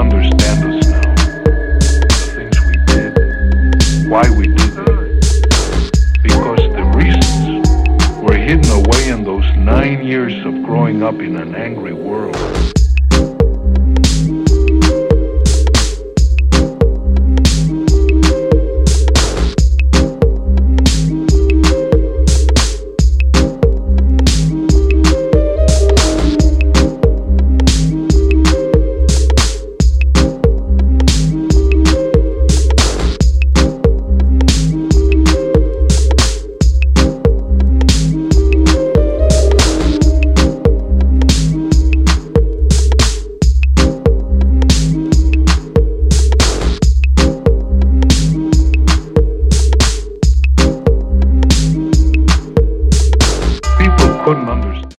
understand us now. The things we did, why we did them. Because the reasons were hidden away in those 9 years of growing up in an angry world.